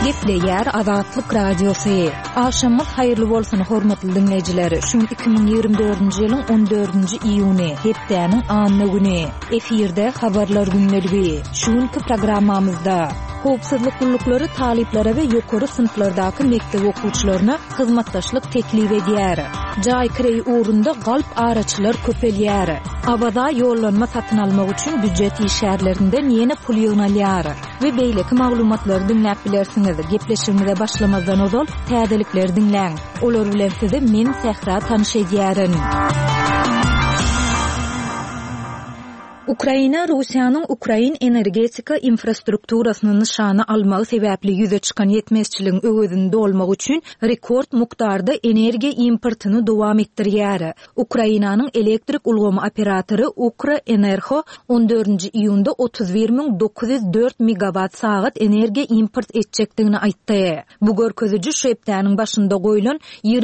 Gepleýär Azatlyk radiosu. Aşamyz haýyrly bolsun hormatly dinleýijiler. Şu 2024-nji ýylyň 14-nji iýuny, hepdeniň anny güni. Efirde habarlar günneligi. Şuňky programmamyzda Howpsuzlyk gullukları taliplere we ýokary sınıflardaky mekdep okuwçylaryna hyzmatdaşlyk teklip edýär. Jaý kirey uğrunda galp araçylar köpelýär. Abada ýollanma satyn almak üçin büdjet işgärlerinde ýene pul ýygnalýar. We beýleki maglumatlary dinläp bilersiňiz. Gepleşigimize başlamazdan ozal täzelikleri dinläň. Olar bilen sizi men Sehra tanışydýaryn. Ukraina Russiýanyň Ukrain energetika infrastrukturasyny nişana almagy sebäpli ýüze çykan ýetmezçiligiň öwüdini dolmak üçin rekord mukdarda energiýa importyny dowam etdirýär. Ukrainanyň elektrik ulgamy operatory Ukrenergo 14-nji iýunda 31904 megawatt saat energiýa import etjekdigini aýtdy. Bu görkeziji şu hepdeniň başynda goýulan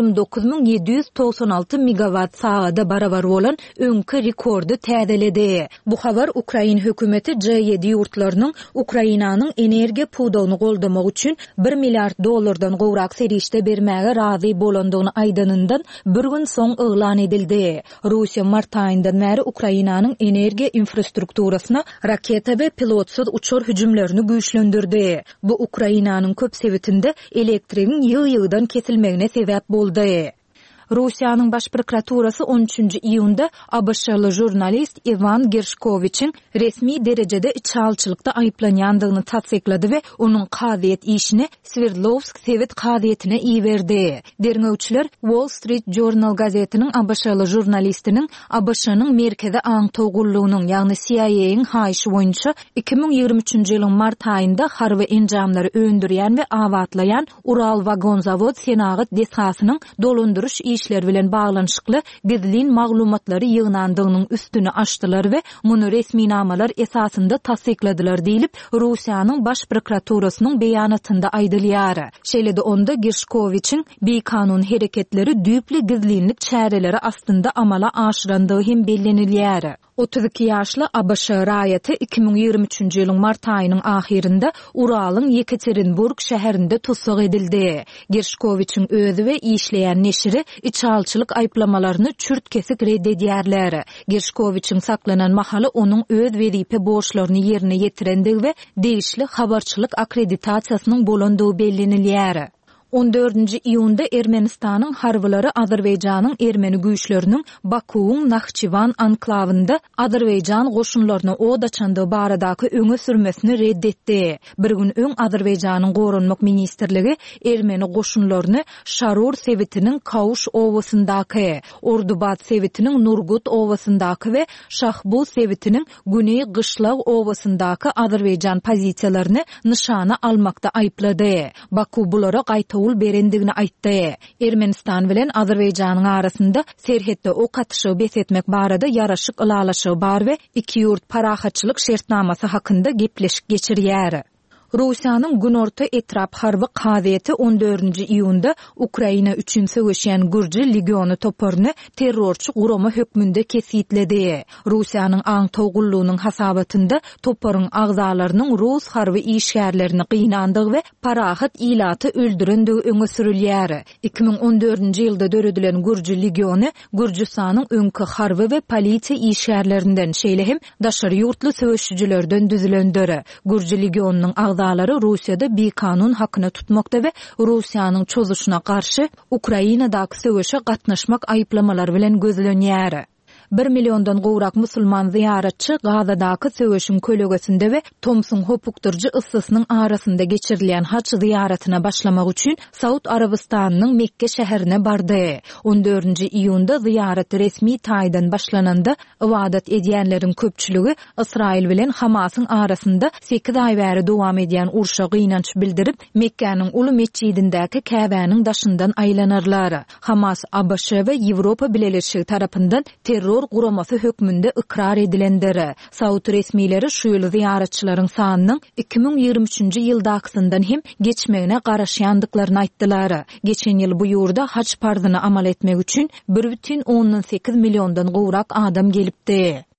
29796 megawatt saata barabar bolan öňkü rekordy täzeledi. Bu habar Ukrain hökümeti G7 ýurtlarynyň Ukrainanyň energiýa puwdagyny goldamak üçin $1 milliard gowrak serişde bermäge razy bolandygyny aýdanyndan bir gün soň eglan edildi. Russiýa mart aýyndan bäri Ukrainanyň energiýa infrastrukturasyna raketa we pilotsuz uçur hüjümlerini güýçlendirdi. Bu Ukrainanyň köp sebitinde elektrigiň ýyl-ýyldan kesilmegine sebäp boldy. Russiýanyň baş prokuraturasy 13-nji iýunda ABŞ-ly jurnalist Ivan Gershkoviçiň resmi derejede içalçylykda aýplanýandygyny tasdiklady we onuň qaziýet işini Sverdlovsk Sowet qaziýetine iýberdi. Derňewçiler Wall Street Journal gazetiniň ABŞ-ly jurnalistiniň ABŞ-nyň merkezi aňtaw gullugynyň ýagny CIA-ň haýyşy boýunça 2023-nji ýylyň mart aýynda harby enjamlary öndürýän we awatlayan Ural Vagon Zavod Senagat desasynyň dolandyryş işler bilen bağlanşykly gizlin maglumatlary ýygnandygynyň üstüni açdylar we muny resmi namalar esasında tasdikladylar diýilip Russiýanyň baş prokuraturasynyň beýanatynda aýdylýar. Şeýle-de onda Gershkoviçiň beýkanun hereketleri düýpli gizlinlik çäreleri astynda amala aşyrandygy hem bellenilýär. 32 ýaşly ABŞ raýaty 2023-nji ýylyň mart aýynyň ahirinde Uralyň Yekaterinburg şäherinde tutsak edildi. Gershkoviçiň özü we işleýän neşiri içalçylyk aýplamalaryny çürt kesik reddedýärler. Gershkoviçiň saklanan mahaly onuň öz wezipä borçlaryny ýerine ýetirendigi we degişli habarçylyk akkreditasiýasynyň bolandygy bellenilýär. 14-nji iýunda Ermenistanyň harbylary Azerbaýjanyň ermeni güýçleriniň Bakuň Naxçıvan anklawynda Azerbaýjan goşunlaryna od açandygy baradaky öňe sürmesini reddetdi. Bir gün öň Azerbaýjanyň Gorunmak ministrligi ermeni goşunlaryny Şarur Sewitiniň Kawuş owasyndaky, Ordubad Sewitiniň Nurgut owasyndaky we Şahbuz Sewitiniň Güney Gyşlak owasyndaky Azerbaýjan pozisiýalaryny nişana almakda aýplady. Baku bulara gaýta berendigini aýtdy. Ermenistan bilen Azerbaýjanyň arasynda serhetde ok atyşy besetmek barada ýaraşyk ılalaşy bar we iki ýurt parahatçylyk şertnamasy hakynda gepleşik geçirýär. Russiýanyň Günorta etrap harby qaziýeti 14-nji iýunda Ukraina üçin söwüşýän Gürji legiony toparyny terrorçy gurama hökmünde kesitledi. Russiýanyň aňtaw gullugynyň hasabatynda toparyň agzalarynyň Rus harby işgärlerini gynandygy we parahat ilaty öldürendigi öňe sürilýär. 2014-nji ýylda döredilen Gürji legiony Gürjistanyň öňkü harby we polisiýa işgärlerinden şeýle hem daşary ýurtly söwüşçülerden düzülendir. Gürji legionynyň Russiýada beýkanun hakyny tutmakda we Russiýanyň çözüşine garşy Ukrainadaky söwüşe gatnaşmak aýplamalary bilen gözlenýär. 1 milyondan gowrak musulman ziyaretçi Gazadaky söwüşüň kölegesinde we Thomson hopukdurjy ıssysynyň arasynda geçirilýän haç ziyaretine başlamak üçin Saud Arabistanynyň Mekke şäherine bardy. 14-nji iýunda ziyaret resmi taýdan başlananda ibadat edýänleriň köpçüligi Israil bilen Hamasyň arasynda 8 aý bäri dowam edýän urşa gynanç bildirip Mekke'niň uly meçidindäki Käbäniň daşyndan aýlanarlar. Hamas ABŞ we Ýewropa Birleşigi tarapyndan terror guraması hökmünde ikrar edilendir. Saud resmileri şu ýyl ziyaretçilerin sanynyň 2023-nji ýyldakysyndan hem geçmegine garaşýandyklaryny aýtdylar. Geçen ýyl bu ýurda haç parzyny amal etmek üçin 1,8 milyondan gowrak adam gelipdi.